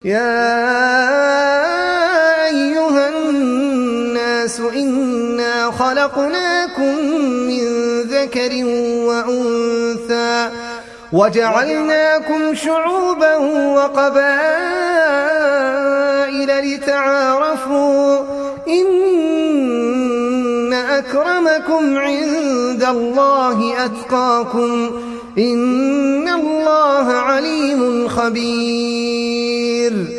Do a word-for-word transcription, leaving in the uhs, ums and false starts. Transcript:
يا أيها الناس إنا خلقناكم من ذكر وأنثى وجعلناكم شعوبا وقبائل لتعارفوا إن أكرمكم عند الله أتقاكم إن الله عليم خبير.